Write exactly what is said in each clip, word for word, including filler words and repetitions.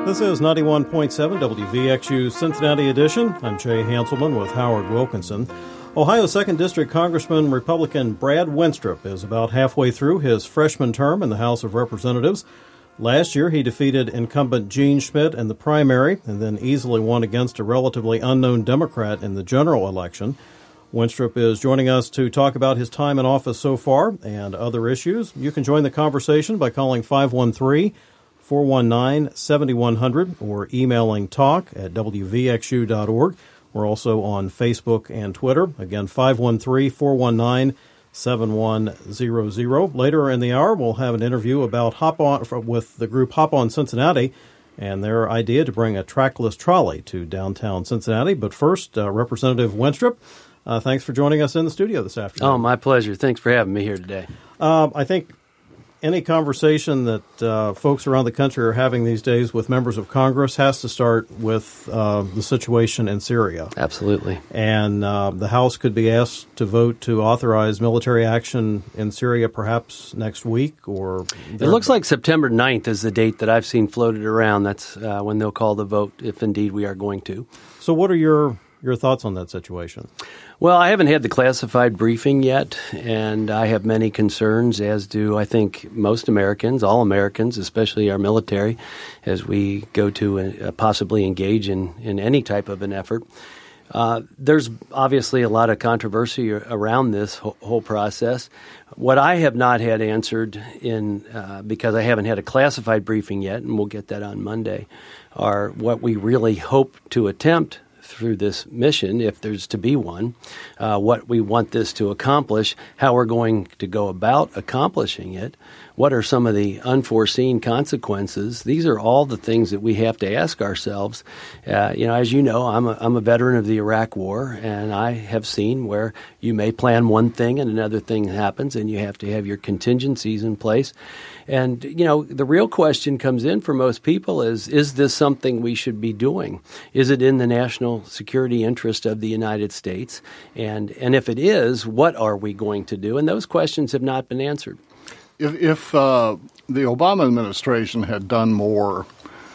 This is ninety-one point seven W V X U Cincinnati Edition. I'm Jay Hanselman with Howard Wilkinson. Ohio second District Congressman Republican Brad Wenstrup is about halfway through his freshman term in the House of Representatives. Last year, he defeated incumbent Gene Schmidt in the primary and then easily won against a relatively unknown Democrat in the general election. Wenstrup is joining us to talk about his time in office so far and other issues. You can join the conversation by calling five one three, four one nine, seven one zero zero or emailing talk at w v x u dot org. We're also on Facebook and Twitter. Again, five one three, four one nine, seven one zero zero. Later in the hour, we'll have an interview about Hop On with the group Hop On Cincinnati and their idea to bring a trackless trolley to downtown Cincinnati. But first, uh, Representative Wenstrup, uh, thanks for joining us in the studio this afternoon. Oh, my pleasure. Thanks for having me here today. Uh, I think any conversation that uh, folks around the country are having these days with members of Congress has to start with uh, the situation in Syria. Absolutely. And uh, the House could be asked to vote to authorize military action in Syria perhaps next week. Or it looks like September ninth is the date that I've seen floated around. That's uh, when they'll call the vote, if indeed we are going to. So what are your your thoughts on that situation? Well, I haven't had the classified briefing yet, and I have many concerns, as do I think most Americans, all Americans, especially our military, as we go to uh, possibly engage in, in any type of an effort. Uh, there's obviously a lot of controversy around this whole, whole process. What I have not had answered in uh, because I haven't had a classified briefing yet, and we'll get that on Monday, are what we really hope to attempt through this mission, if there's to be one, uh, what we want this to accomplish, how we're going to go about accomplishing it, what are some of the unforeseen consequences. These are all the things that we have to ask ourselves. Uh, you know, as you know, I'm a, I'm a veteran of the Iraq War, and I have seen where you may plan one thing and another thing happens, and you have to have your contingencies in place. And, you know, the real question comes in for most people is, is this something we should be doing? Is it in the national security interest of the United States? And and if it is, what are we going to do? And those questions have not been answered. If, if uh, the Obama administration had done more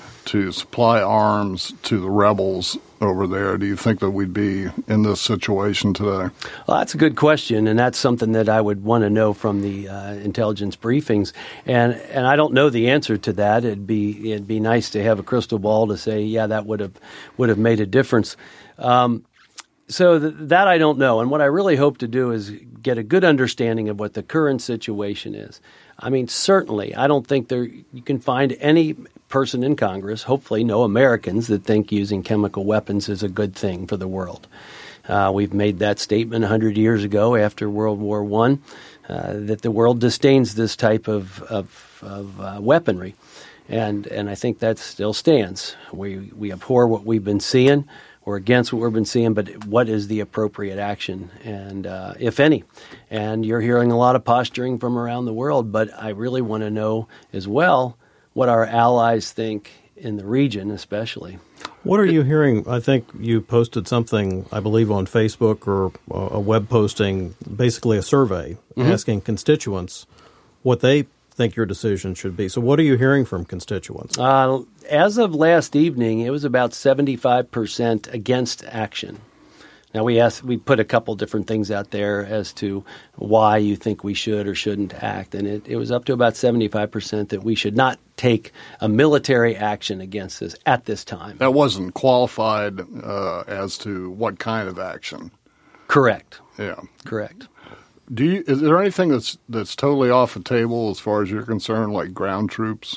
to supply arms to the rebels over there, do you think that we'd be in this situation today? Well, that's a good question, and that's something that I would want to know from the uh, intelligence briefings. And and I don't know the answer to that. It'd be it'd be nice to have a crystal ball to say, yeah, that would have would have made a difference. Um, so th- that I don't know. And what I really hope to do is get a good understanding of what the current situation is. I mean, certainly, I don't think there you can find any person in Congress, hopefully no Americans, that think using chemical weapons is a good thing for the world. Uh, we've made that statement one hundred years ago after World War One, uh, that the world disdains this type of, of, of uh, weaponry. And and I think that still stands. We, we abhor what we've been seeing. We're against what we've been seeing, but what is the appropriate action, and uh, if any? And you're hearing a lot of posturing from around the world, but I really want to know as well what our allies think in the region especially. What are you hearing? I think you posted something, I believe, on Facebook or a web posting, basically a survey, mm-hmm. asking constituents what they think your decision should be. So what are you hearing from constituents? Uh, as of last evening, it was about seventy-five percent against action. Now, we asked, we put a couple different things out there as to why you think we should or shouldn't act, and it, it was up to about seventy-five percent that we should not take a military action against this at this time. That wasn't qualified uh, as to what kind of action. Correct. Yeah. Correct. Do you, is there anything that's that's totally off the table as far as you're concerned, like ground troops?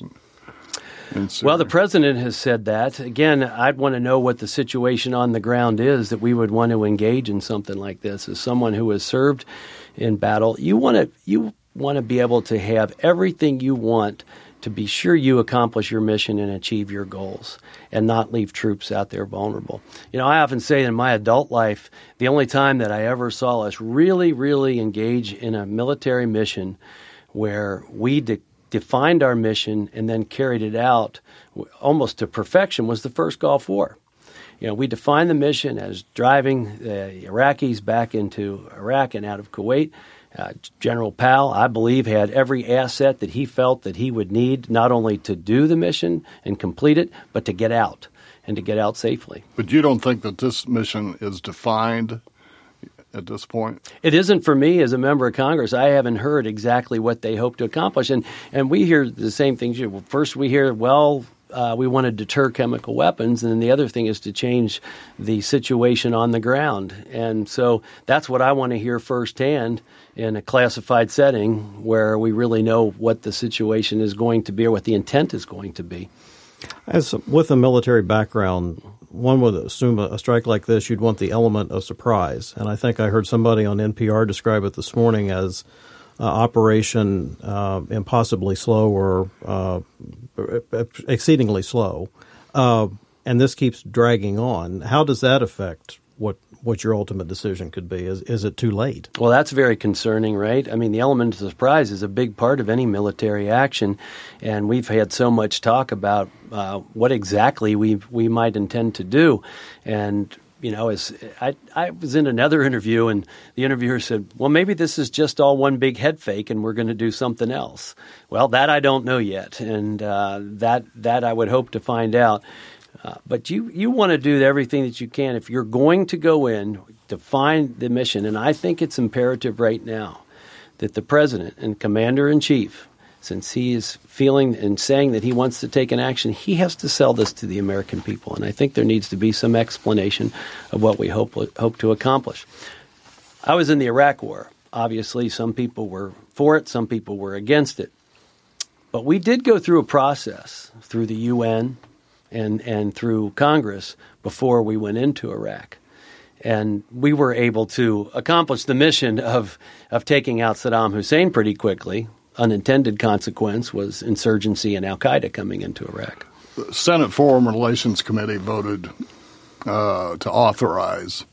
And, well, the president has said that. Again, I'd want to know what the situation on the ground is that we would want to engage in something like this. As someone who has served in battle, you want to you want to be able to have everything you want to be sure you accomplish your mission and achieve your goals and not leave troops out there vulnerable. You know, I often say in my adult life, the only time that I ever saw us really, really engage in a military mission where we de- defined our mission and then carried it out almost to perfection was the first Gulf War. You know, we defined the mission as driving the Iraqis back into Iraq and out of Kuwait. Uh, General Powell, I believe, had every asset that he felt that he would need, not only to do the mission and complete it, but to get out and to get out safely. But you don't think that this mission is defined at this point? It isn't for me as a member of Congress. I haven't heard exactly what they hope to accomplish. And and we hear the same things. First we hear, well, uh, we want to deter chemical weapons. And then the other thing is to change the situation on the ground. And so that's what I want to hear firsthand in a classified setting where we really know what the situation is going to be or what the intent is going to be. As with a military background, one would assume a strike like this, you'd want the element of surprise. And I think I heard somebody on N P R describe it this morning as uh, Operation uh, Impossibly Slow or uh, exceedingly slow. Uh, and this keeps dragging on. How does that affect what what your ultimate decision could be? Is is it too late? Well, that's very concerning, right? I mean, the element of surprise is a big part of any military action, and we've had so much talk about uh, what exactly we we might intend to do. And, you know, as I, I was in another interview, and the interviewer said, well, maybe this is just all one big head fake, and we're going to do something else. Well, that I don't know yet, and uh, that that I would hope to find out. Uh, but you, you want to do everything that you can. If you're going to go in to find the mission, and I think it's imperative right now that the president and commander-in-chief, since he is feeling and saying that he wants to take an action, he has to sell this to the American people. And I think there needs to be some explanation of what we hope hope to accomplish. I was in the Iraq War. Obviously, some people were for it, some people were against it. But we did go through a process through the U N and and through Congress before we went into Iraq. And we were able to accomplish the mission of of taking out Saddam Hussein pretty quickly. Unintended consequence was insurgency and al-Qaeda coming into Iraq. The Senate Foreign Relations Committee voted uh, to authorize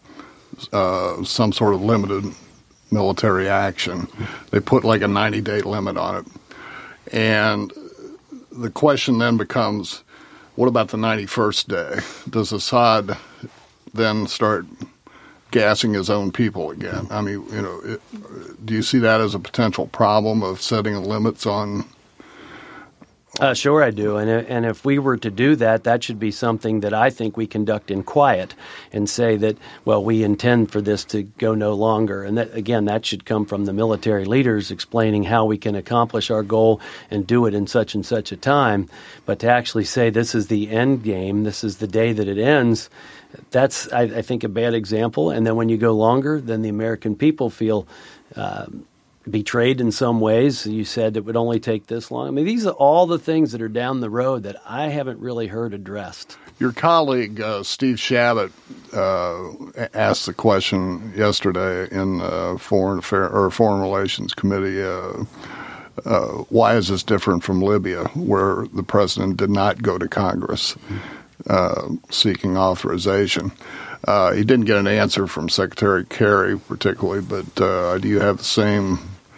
uh, some sort of limited military action. They put like a ninety-day limit on it. And the question then becomes, what about the ninety-first day? Does Assad then start gassing his own people again? I mean, you know, it, do you see that as a potential problem of setting limits on? Uh, sure, I do. And, and if we were to do that, that should be something that I think we conduct in quiet and say that, well, we intend for this to go no longer. And that, again, that should come from the military leaders explaining how we can accomplish our goal and do it in such and such a time. But to actually say this is the end game, this is the day that it ends, that's, I, I think, a bad example. And then when you go longer, then the American people feel uh, betrayed in some ways. You said it would only take this long. I mean, these are all the things that are down the road that I haven't really heard addressed. Your colleague, uh, Steve Chabot, uh, asked the question yesterday in uh, Foreign Affair or Foreign Relations Committee, uh, uh, why is this different from Libya, where the president did not go to Congress uh, seeking authorization? Uh, he didn't get an answer from Secretary Kerry particularly, but uh, do you have the same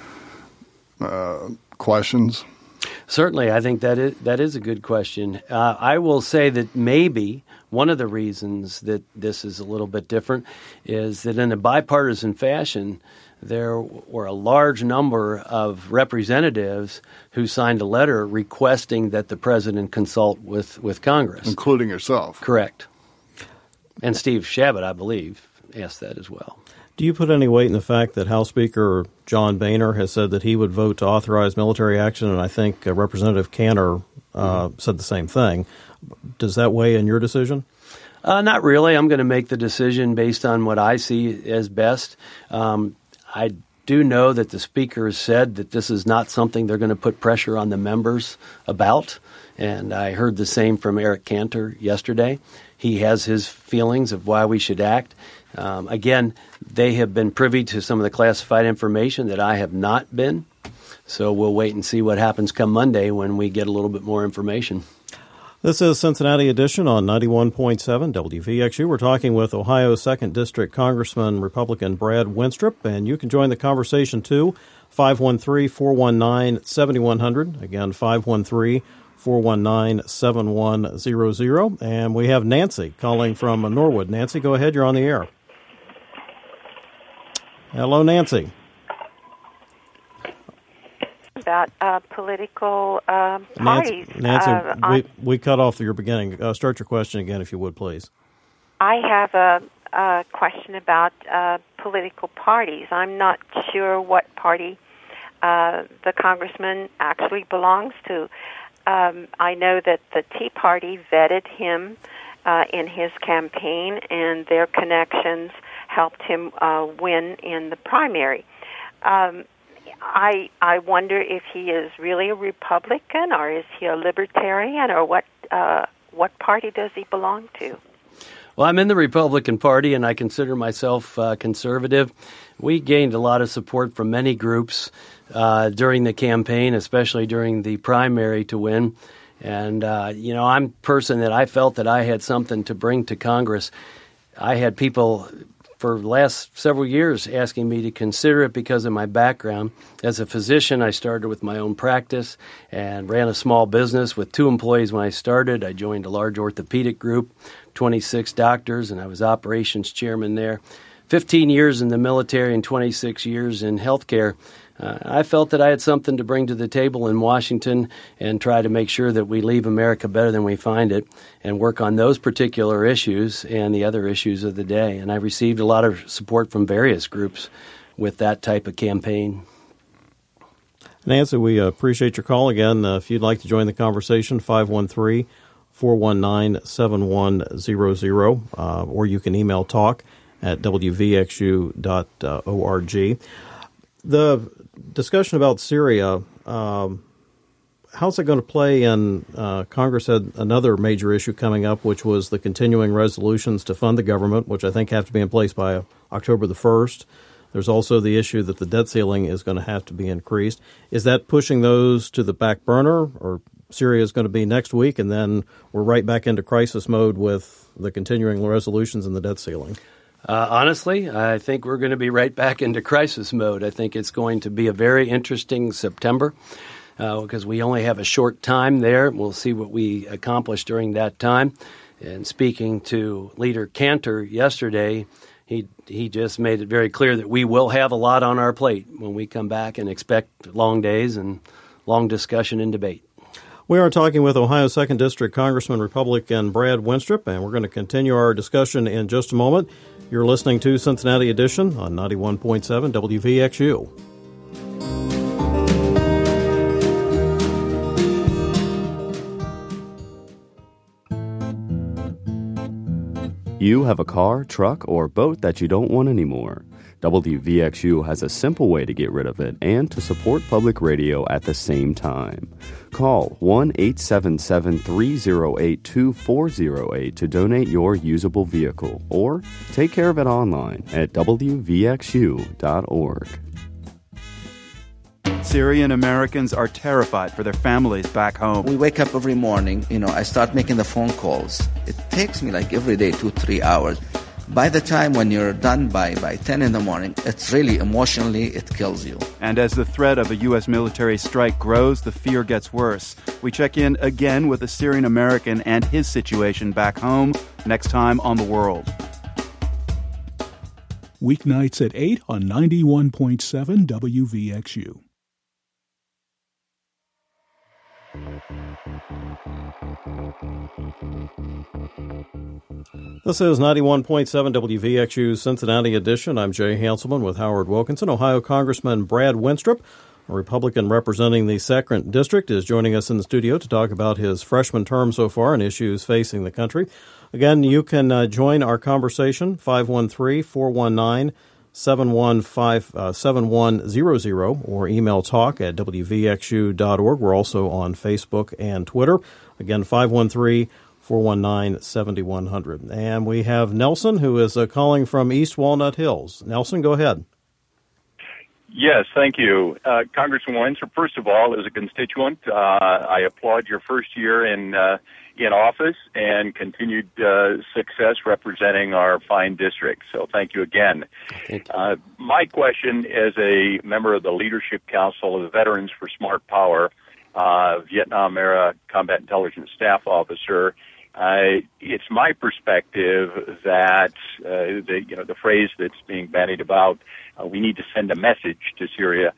uh, questions? Certainly, I think that is, that is a good question. Uh, I will say that maybe one of the reasons that this is a little bit different is that in a bipartisan fashion, there were a large number of representatives who signed a letter requesting that the president consult with, with Congress. Including yourself. Correct. And Steve Chabot, I believe, asked that as well. Do you put any weight in the fact that House Speaker John Boehner has said that he would vote to authorize military action, and I think uh, Representative Cantor uh, mm-hmm. said the same thing? Does that weigh in your decision? Uh, not really. I'm going to make the decision based on what I see as best. Um, I do know that the Speaker has said that this is not something they're going to put pressure on the members about, and I heard the same from Eric Cantor yesterday. He has his feelings of why we should act. Um, again, they have been privy to some of the classified information that I have not been. So we'll wait and see what happens come Monday when we get a little bit more information. This is Cincinnati Edition on ninety-one point seven W V X U. We're talking with Ohio second District Congressman Republican Brad Wenstrup, and you can join the conversation too. five one three, four one nine, seven one zero zero. Again, five one three, four one nine, seven one zero zero. And we have Nancy calling from Norwood. Nancy, go ahead. You're on the air. Hello, Nancy. about uh, political um, Nancy, parties. Nancy uh, we, we cut off your beginning. Uh, start your question again, if you would, please. I have a, a question about uh, political parties. I'm not sure what party uh, the congressman actually belongs to. Um, I know that the Tea Party vetted him uh, in his campaign, and their connections helped him uh, win in the primary. Um, I I wonder if he is really a Republican, or is he a Libertarian, or what uh, what party does he belong to? Well, I'm in the Republican Party, and I consider myself uh, conservative. We gained a lot of support from many groups uh, during the campaign, especially during the primary to win. And, uh, you know, I'm a person that I felt that I had something to bring to Congress. I had people for the last several years asking me to consider it because of my background. As a physician, I started with my own practice and ran a small business with two employees when I started. I joined a large orthopedic group, twenty-six doctors, and I was operations chairman there. fifteen years in the military and twenty-six years in healthcare. Uh, I felt that I had something to bring to the table in Washington and try to make sure that we leave America better than we find it and work on those particular issues and the other issues of the day. And I received a lot of support from various groups with that type of campaign. Nancy, we appreciate your call again. Uh, if you'd like to join the conversation, five one three, four one nine, seven one zero zero, uh, or you can email talk at w v x u dot org. The discussion about Syria, um, how's it going to play in, uh, Congress had another major issue coming up, which was the continuing resolutions to fund the government, which I think have to be in place by October the first. There's also the issue that the debt ceiling is going to have to be increased. Is that pushing those to the back burner, or Syria is going to be next week, and then we're right back into crisis mode with the continuing resolutions and the debt ceiling? Uh, honestly, I think we're going to be right back into crisis mode. I think it's going to be a very interesting September uh, because we only have a short time there. We'll see what we accomplish during that time. And speaking to Leader Cantor yesterday, he he just made it very clear that we will have a lot on our plate when we come back, and expect long days and long discussion and debate. We are talking with Ohio second District Congressman Republican Brad Wenstrup, and we're going to continue our discussion in just a moment. You're listening to Cincinnati Edition on ninety-one point seven W V X U. You have a car, truck, or boat that you don't want anymore. W V X U has a simple way to get rid of it and to support public radio at the same time. Call one eight seven seven, three oh eight, two four oh eight to donate your usable vehicle, or take care of it online at w v x u dot org. Syrian Americans are terrified for their families back home. We wake up every morning, you know, I start making the phone calls. It takes me like every day two, three hours. By the time when you're done by, by ten in the morning, it's really emotionally, it kills you. And as the threat of a U S military strike grows, the fear gets worse. We check in again with a Syrian American and his situation back home next time on The World. Weeknights at eight on ninety-one point seven W V X U. This is ninety-one point seven W V X U Cincinnati Edition. I'm Jay Hanselman with Howard Wilkinson. Ohio Congressman Brad Wenstrup, a Republican representing the second District, is joining us in the studio to talk about his freshman term so far and issues facing the country. Again, you can uh, join our conversation, five one three, four one nine, seven one zero zero, or email talk at w v x u dot org. We're also on Facebook and Twitter. Again, five one three, four one nine, seven one zero zero. And we have Nelson, who is uh, calling from East Walnut Hills. Nelson, go ahead. Yes, thank you. Uh, Congressman Wenstrup, first of all, as a constituent, uh, I applaud your first year in uh, in office and continued uh, success representing our fine district. So thank you again. Thank you. Uh, my question as a member of the Leadership Council of the Veterans for Smart Power, uh, Vietnam-era Combat Intelligence Staff Officer, uh, it's my perspective that uh, the, you know, the phrase that's being bandied about, uh, we need to send a message to Syria.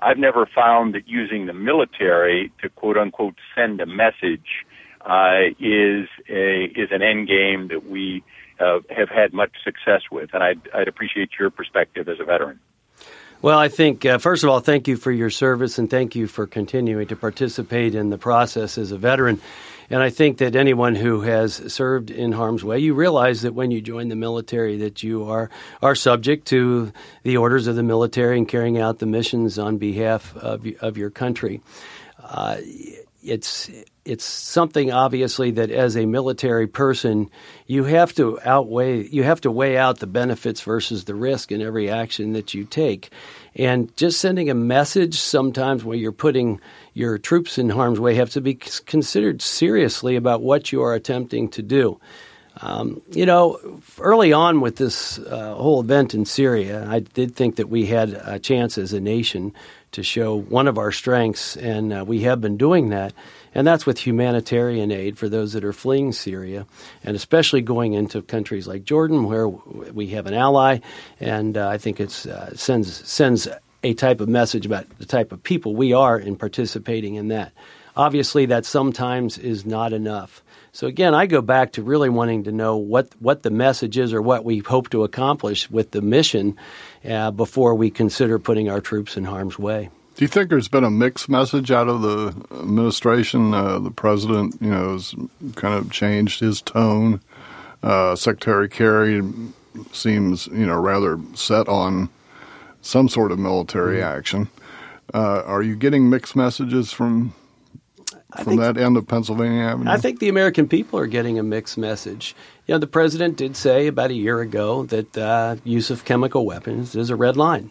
I've never found that using the military to quote unquote send a message uh, is a is an end game that we uh, have had much success with, and I'd, I'd appreciate your perspective as a veteran. Well, I think, uh, first of all, thank you for your service, and thank you for continuing to participate in the process as a veteran. And I think that anyone who has served in harm's way, you realize that when you join the military that you are, are subject to the orders of the military and carrying out the missions on behalf of, of your country. Uh, it's it's something, obviously, that as a military person, you have to outweigh, you have to weigh out the benefits versus the risk in every action that you take. And just sending a message sometimes where you're putting your troops in harm's way have to be considered seriously about what you are attempting to do. Um, you know, early on with this uh, whole event in Syria, I did think that we had a chance as a nation to show one of our strengths, and uh, we have been doing that. And that's with humanitarian aid for those that are fleeing Syria, and especially going into countries like Jordan, where we have an ally. And uh, I think it uh, sends sends a type of message about the type of people we are in participating in that. Obviously, that sometimes is not enough. So again, I go back to really wanting to know what, what the message is or what we hope to accomplish with the mission uh, before we consider putting our troops in harm's way. Do you think there's been a mixed message out of the administration? Uh, the president, you know, has kind of changed his tone. Uh, Secretary Kerry seems, you know, rather set on some sort of military mm-hmm. action. Uh, are you getting mixed messages from from think, that end of Pennsylvania Avenue? I think the American people are getting a mixed message. You know, the president did say about a year ago that uh, use of chemical weapons is a red line.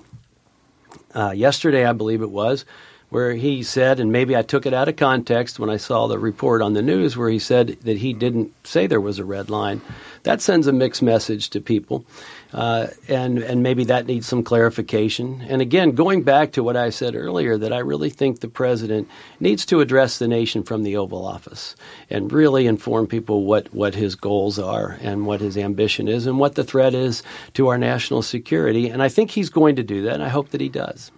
Uh, yesterday, I believe it was, where he said, and maybe I took it out of context when I saw the report on the news where he said that he didn't say there was a red line. That sends a mixed message to people, uh, and and maybe that needs some clarification. And again, going back to what I said earlier, that I really think the president needs to address the nation from the Oval Office and really inform people what, what his goals are and what his ambition is and what the threat is to our national security. And I think he's going to do that, and I hope that he does.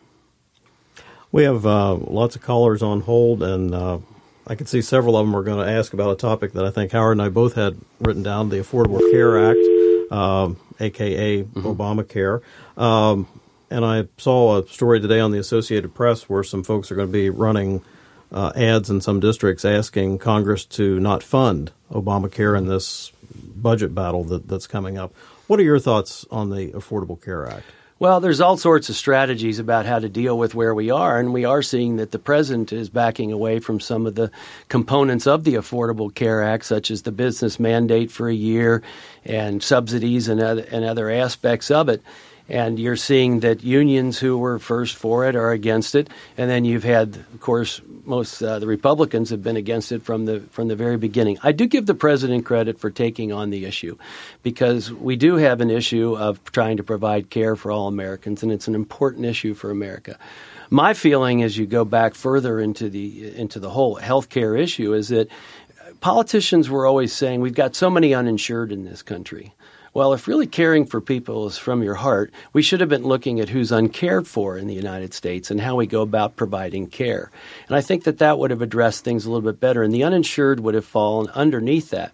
We have uh, lots of callers on hold, and uh, I can see several of them are going to ask about a topic that I think Howard and I both had written down, the Affordable Care Act, um, a k a. Mm-hmm. Obamacare. Um, and I saw a story today on the Associated Press where some folks are going to be running uh, ads in some districts asking Congress to not fund Obamacare in this budget battle that, that's coming up. What are your thoughts on the Affordable Care Act? Well, there's all sorts of strategies about how to deal with where we are, and we are seeing that the president is backing away from some of the components of the Affordable Care Act, such as the business mandate for a year and subsidies and other, and other aspects of it. And you're seeing that unions who were first for it are against it. And then you've had, of course, most uh, the Republicans have been against it from the from the very beginning. I do give the president credit for taking on the issue, because we do have an issue of trying to provide care for all Americans, and it's an important issue for America. My feeling, as you go back further into the into the whole health care issue, is that politicians were always saying we've got so many uninsured in this country. Well, if really caring for people is from your heart, we should have been looking at who's uncared for in the United States and how we go about providing care. And I think that that would have addressed things a little bit better, and the uninsured would have fallen underneath that.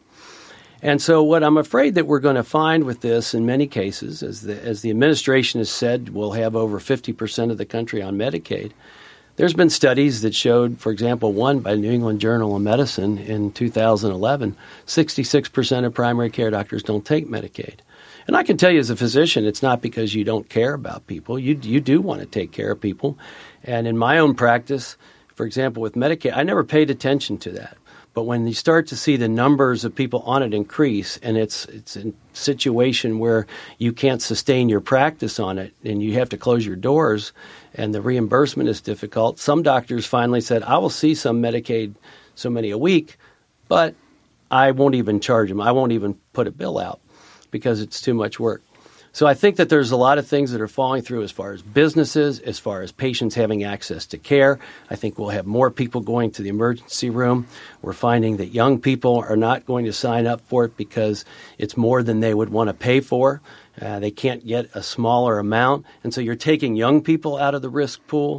And so what I'm afraid that we're going to find with this in many cases, as the, as the administration has said, we'll have over fifty percent of the country on Medicaid. There's been studies that showed, for example, one by New England Journal of Medicine in two thousand eleven, sixty-six percent of primary care doctors don't take Medicaid. And I can tell you as a physician, it's not because you don't care about people. You you do want to take care of people. And in my own practice, for example, with Medicaid, I never paid attention to that. But when you start to see the numbers of people on it increase, and it's it's a situation where you can't sustain your practice on it and you have to close your doors and the reimbursement is difficult, some doctors finally said, I will see some Medicaid so many a week, but I won't even charge them. I won't even put a bill out because it's too much work. So I think that there's a lot of things that are falling through as far as businesses, as far as patients having access to care. I think we'll have more people going to the emergency room. We're finding that young people are not going to sign up for it because it's more than they would want to pay for. Uh, they can't get a smaller amount. And so you're taking young people out of the risk pool.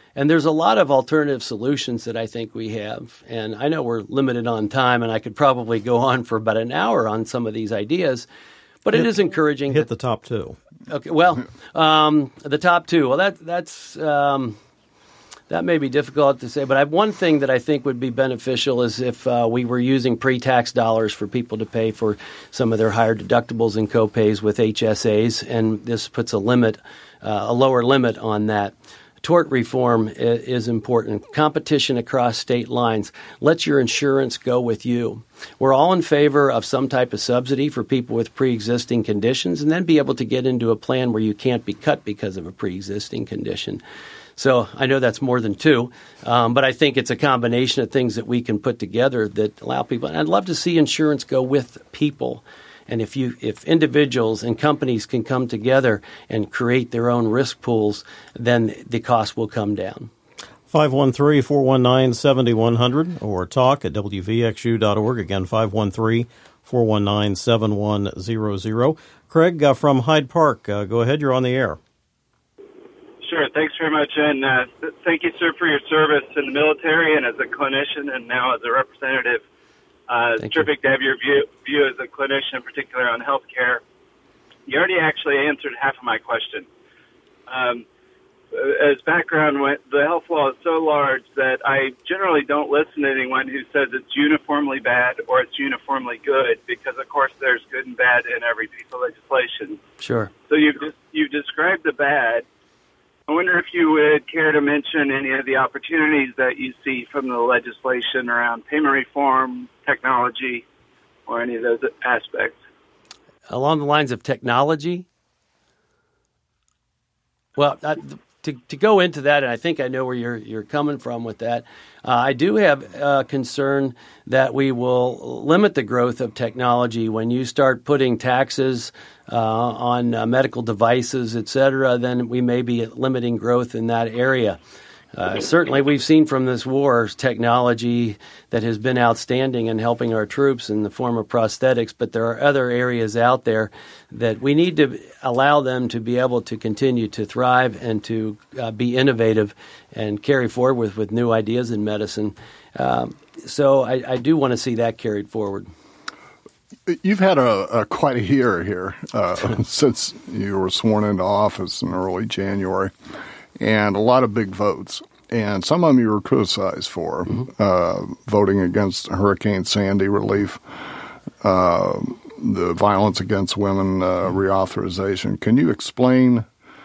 And there's a lot of alternative solutions that I think we have. And I know we're limited on time, and I could probably go on for about an hour on some of these ideas. But hit, it is encouraging. Hit that, the top two. Okay. Well, um, the top two. Well, that that's um, that may be difficult to say. But I have one thing that I think would be beneficial is if uh, we were using pre-tax dollars for people to pay for some of their higher deductibles and co-pays with H S As, and this puts a limit, uh, a lower limit on that. Tort reform is important. Competition across state lines. Let your insurance go with you. We're all in favor of some type of subsidy for people with pre-existing conditions, and then be able to get into a plan where you can't be cut because of a pre-existing condition. So I know that's more than two, um, but I think it's a combination of things that we can put together that allow people. And I'd love to see insurance go with people. And if you, if individuals and companies can come together and create their own risk pools, then the cost will come down. five one three, four one nine, seven one zero zero or talk at W V X U dot org. Again, five one three, four one nine, seven one zero zero. Craig uh, from Hyde Park, uh, go ahead. You're on the air. Sure. Thanks very much. And uh, th- thank you, sir, for your service in the military and as a clinician and now as a representative. Uh, it's terrific to have your view, view as a clinician, in particular on healthcare. You already actually answered half of my question. Um, as background, the health law is so large that I generally don't listen to anyone who says it's uniformly bad or it's uniformly good, because, of course, there's good and bad in every piece of legislation. Sure. So you've, you've described the bad. I wonder if you would care to mention any of the opportunities that you see from the legislation around payment reform, technology, or any of those aspects. Along the lines of technology? Well, uh, to to go into that, and I think I know where you're you're coming from with that, uh, I do have uh, concern that we will limit the growth of technology when you start putting taxes uh, on uh, medical devices, et cetera. Then we may be limiting growth in that area. Uh, certainly, we've seen from this war technology that has been outstanding in helping our troops in the form of prosthetics, but there are other areas out there that we need to allow them to be able to continue to thrive and to uh, be innovative and carry forward with, with new ideas in medicine. Um, so I, I do want to see that carried forward. You've had a, a quite a year here uh, since you were sworn into office in early January. And a lot of big votes. And some of them you were criticized for, mm-hmm. uh, voting against Hurricane Sandy relief, uh, the violence against women uh, reauthorization. Can you explain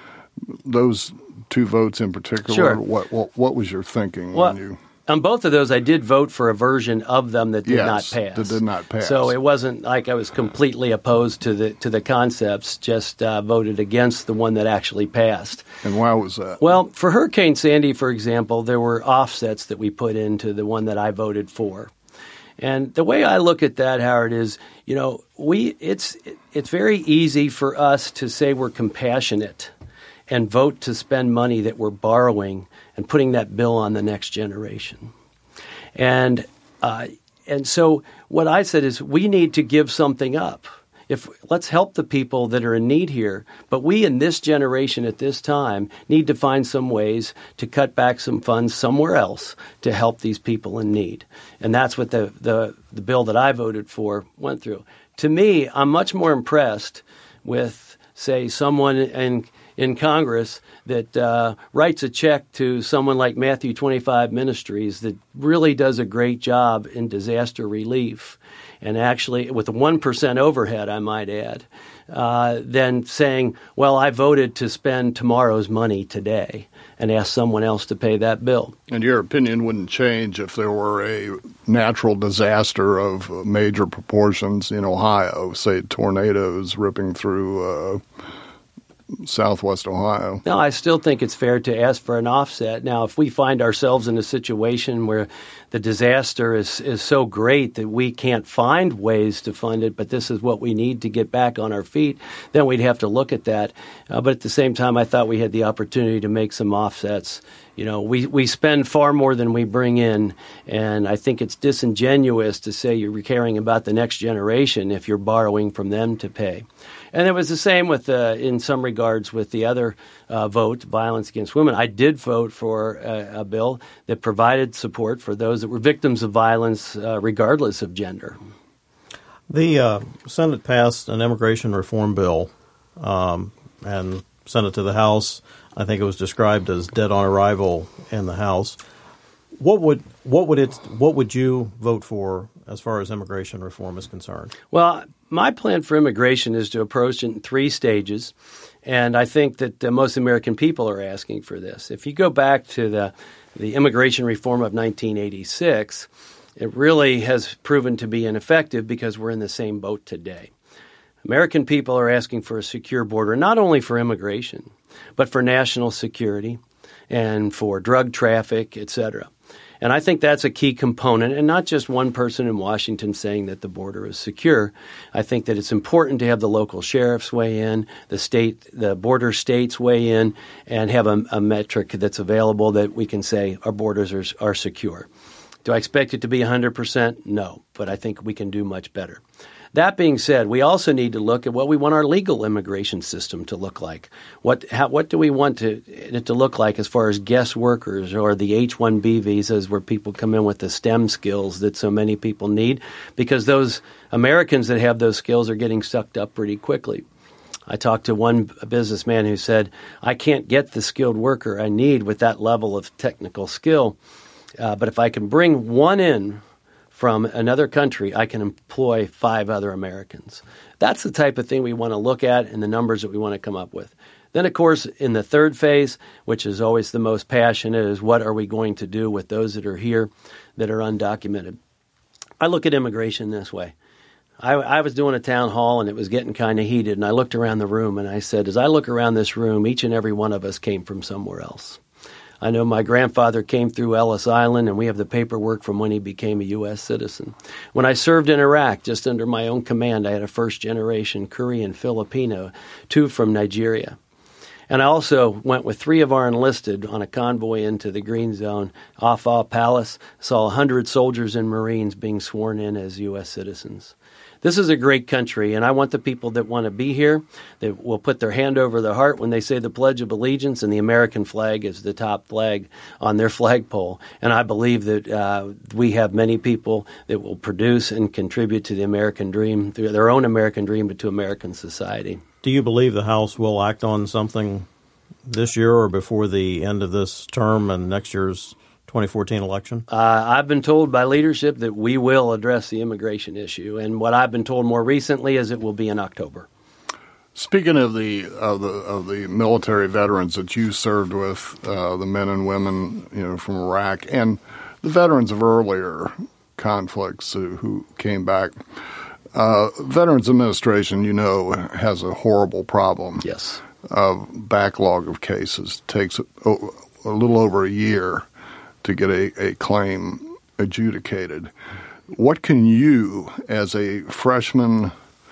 those two votes in particular? Sure. What, what, what was your thinking well, when you... On both of those, I did vote for a version of them that did yes, not pass. that did not pass. So it wasn't like I was completely opposed to the to the concepts, just uh, voted against the one that actually passed. And why was that? Well, for Hurricane Sandy, for example, there were offsets that we put into the one that I voted for. And the way I look at that, Howard, is, you know, we it's it's very easy for us to say we're compassionate and vote to spend money that we're borrowing and putting that bill on the next generation. And uh, and so what I said is we need to give something up. If let's help the people that are in need here, but we in this generation at this time need to find some ways to cut back some funds somewhere else to help these people in need. And that's what the, the, the bill that I voted for went through. To me, I'm much more impressed with, say, someone in in Congress that uh, writes a check to someone like Matthew twenty-five Ministries that really does a great job in disaster relief, and actually with a one percent overhead, I might add, uh, than saying, well, I voted to spend tomorrow's money today and ask someone else to pay that bill. And your opinion wouldn't change if there were a natural disaster of major proportions in Ohio, say tornadoes ripping through uh Southwest Ohio. No, I still think it's fair to ask for an offset. Now, if we find ourselves in a situation where the disaster is, is so great that we can't find ways to fund it, but this is what we need to get back on our feet, then we'd have to look at that. Uh, but at the same time, I thought we had the opportunity to make some offsets You know, we, we spend far more than we bring in, and I think it's disingenuous to say you're caring about the next generation if you're borrowing from them to pay. And it was the same with, uh, in some regards, with the other uh, vote, violence against women. I did vote for a, a bill that provided support for those that were victims of violence, uh, regardless of gender. The uh, Senate passed an immigration reform bill um, and sent it to the House. I think it was described as dead on arrival in the House. What would what would it what would you vote for as far as immigration reform is concerned? Well, my plan for immigration is to approach it in three stages, and I think that uh, most American people are asking for this. If you go back to the the immigration reform of nineteen eighty-six, it really has proven to be ineffective because we're in the same boat today. American people are asking for a secure border, not only for immigration, but for national security and for drug traffic, et cetera. And I think that's a key component, and not just one person in Washington saying that the border is secure. I think that it's important to have the local sheriffs weigh in, the state, the border states weigh in, and have a, a metric that's available that we can say our borders are, are secure. Do I expect it to be one hundred percent? No, but I think we can do much better. That being said, we also need to look at what we want our legal immigration system to look like. What how, what do we want to, it to look like as far as guest workers or the H one B visas where people come in with the STEM skills that so many people need? Because those Americans that have those skills are getting sucked up pretty quickly. I talked to one businessman who said, I can't get the skilled worker I need with that level of technical skill, uh, but if I can bring one in from another country, I can employ five other Americans. That's the type of thing we want to look at and the numbers that we want to come up with. Then, of course, in the third phase, which is always the most passionate, is what are we going to do with those that are here that are undocumented? I look at immigration this way. I, I was doing a town hall, and it was getting kind of heated, and I looked around the room, and I said, as I look around this room, each and every one of us came from somewhere else. I know my grandfather came through Ellis Island, and we have the paperwork from when he became a U S citizen. When I served in Iraq, just under my own command, I had a first-generation Korean Filipino, two from Nigeria. And I also went with three of our enlisted on a convoy into the Green Zone, Afah Palace, saw one hundred soldiers and Marines being sworn in as U S citizens. This is a great country, and I want the people that want to be here, that will put their hand over their heart when they say the Pledge of Allegiance, and the American flag is the top flag on their flagpole. And I believe that uh, we have many people that will produce and contribute to the American dream, through their own American dream, but to American society. Do you believe the House will act on something this year or before the end of this term and next year's twenty fourteen election? Uh, I've been told by leadership that we will address the immigration issue, and what I've been told more recently is it will be in October. Speaking of the of the of the military veterans that you served with, uh, the men and women, you know, from Iraq, and the veterans of earlier conflicts who, who came back, uh, Veterans Administration, you know, has a horrible problem. Yes, of backlog of cases. It takes a, a little over a year to get a, a claim adjudicated. What can you, as a freshman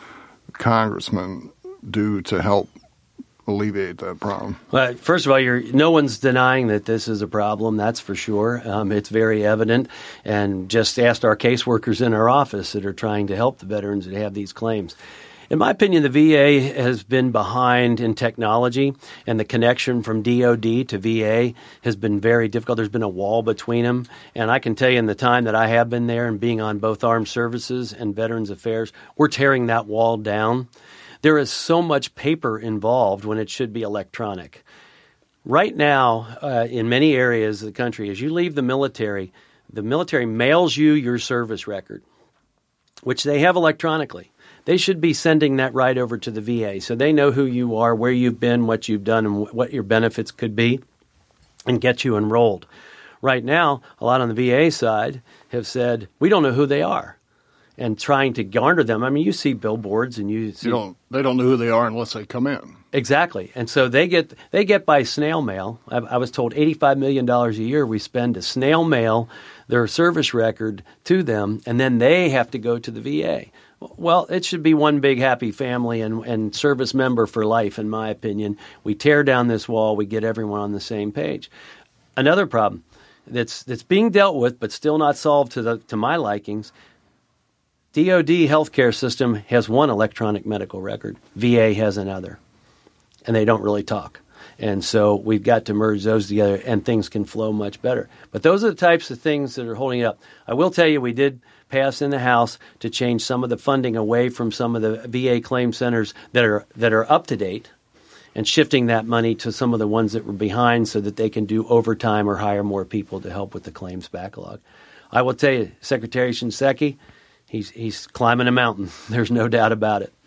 congressman, do to help alleviate that problem? Well, first of all, you're, no one's denying that this is a problem, that's for sure. Um, it's very evident. And just ask our caseworkers in our office that are trying to help the veterans that have these claims. In my opinion, the V A has been behind in technology, and the connection from D O D to V A has been very difficult. There's been a wall between them, and I can tell you in the time that I have been there and being on both Armed Services and Veterans Affairs, we're tearing that wall down. There is so much paper involved when it should be electronic. Right now, uh, in many areas of the country, as you leave the military, the military mails you your service record, which they have electronically. They should be sending that right over to the V A so they know who you are, where you've been, what you've done, and what your benefits could be, and get you enrolled. Right now, a lot on the V A side have said, we don't know who they are, and trying to garner them. I mean, you see billboards and you see... You don't, they don't know who they are unless they come in. Exactly. And so they get they get by snail mail. I, I was told eighty-five million dollars a year we spend to snail mail their service record to them, and then they have to go to the V A. Well, it should be one big happy family and, and service member for life, in my opinion. We tear down this wall. We get everyone on the same page. another problem that's that's being dealt with but still not solved to the to my likings. D O D healthcare system has one electronic medical record. V A has another. And they don't really talk. And so we've got to merge those together and things can flow much better. But those are the types of things that are holding it up. I will tell you we did pass in the House to change some of the funding away from some of the V A claim centers that are that are up to date and shifting that money to some of the ones that were behind so that they can do overtime or hire more people to help with the claims backlog. I will tell you, Secretary Shinseki, he's he's climbing a mountain. There's no doubt about it.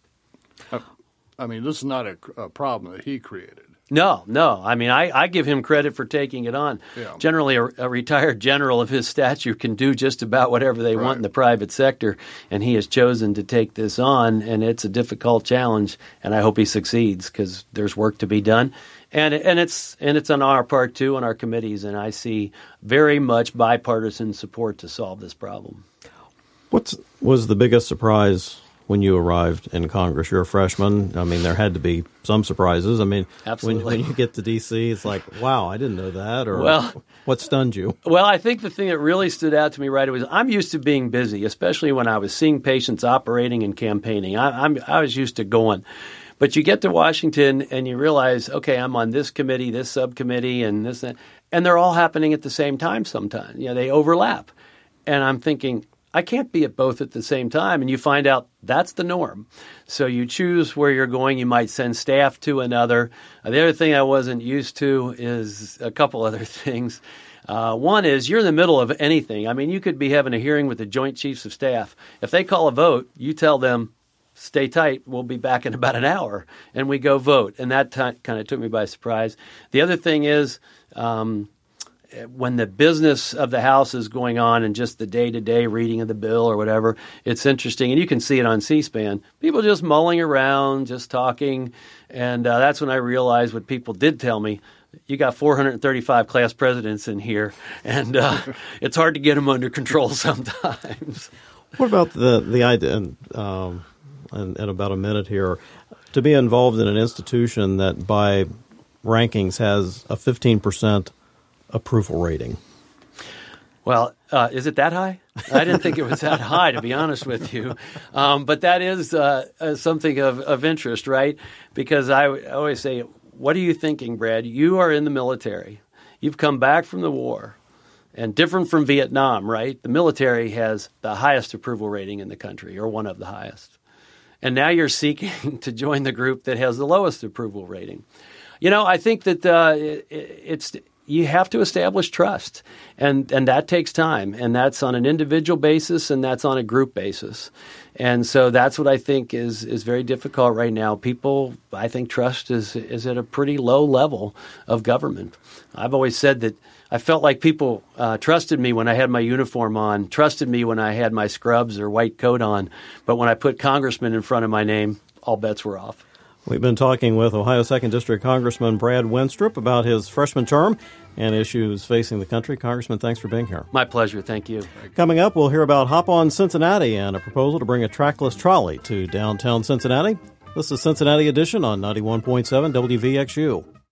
I mean, this is not a, a problem that he created. No, no. I mean, I, I give him credit for taking it on. Yeah. Generally, a, a retired general of his stature can do just about whatever they Right. want in the private sector, and he has chosen to take this on, and it's a difficult challenge, and I hope he succeeds because there's work to be done. And and it's and it's on our part, too, on our committees, and I see very much bipartisan support to solve this problem. What was the biggest surprise when you arrived in Congress? You're a freshman. I mean, there had to be some surprises. I mean, Absolutely. When, when you get to D C, it's like, wow, I didn't know that. Or Well- what stunned you? Well, I think the thing that really stood out to me right away was I'm used to being busy, especially when I was seeing patients operating and campaigning. I, I'm, I was used to going. But you get to Washington and you realize, okay, I'm on this committee, this subcommittee, and this, and, and they're all happening at the same time sometimes. You know, they overlap. And I'm thinking, I can't be at both at the same time. And you find out that's the norm. So you choose where you're going. You might send staff to another. Uh, the other thing I wasn't used to is a couple other things. Uh, one is you're in the middle of anything. I mean, you could be having a hearing with the Joint Chiefs of Staff. If they call a vote, you tell them, stay tight, we'll be back in about an hour. And we go vote. And that t- kind of took me by surprise. The other thing is um, when the business of the House is going on and just the day-to-day reading of the bill or whatever, it's interesting. And you can see it on C-SPAN. People just mulling around, just talking. And uh, that's when I realized what people did tell me. You got four hundred thirty-five class presidents in here, and uh, it's hard to get them under control sometimes. What about the, the idea, and, um, and, and about a minute here, to be involved in an institution that by rankings has a fifteen percent approval rating? Well, uh, is it that high? I didn't think it was that high, to be honest with you. Um, but that is uh, uh, something of, of interest, right? Because I, I always say, what are you thinking, Brad? You are in the military. You've come back from the war. And different from Vietnam, right? The military has the highest approval rating in the country, or one of the highest. And now you're seeking to join the group that has the lowest approval rating. You know, I think that uh, it, it's you have to establish trust, and, and that takes time, and that's on an individual basis, and that's on a group basis. And so that's what I think is is very difficult right now. People, I think trust is is at a pretty low level of government. I've always said that I felt like people uh, trusted me when I had my uniform on, trusted me when I had my scrubs or white coat on, but when I put congressman in front of my name, all bets were off. We've been talking with Ohio second District Congressman Brad Wenstrup about his freshman term and issues facing the country. Congressman, thanks for being here. My pleasure. Thank you. Coming up, we'll hear about Hop On Cincinnati and a proposal to bring a trackless trolley to downtown Cincinnati. This is Cincinnati Edition on ninety-one point seven W V X U.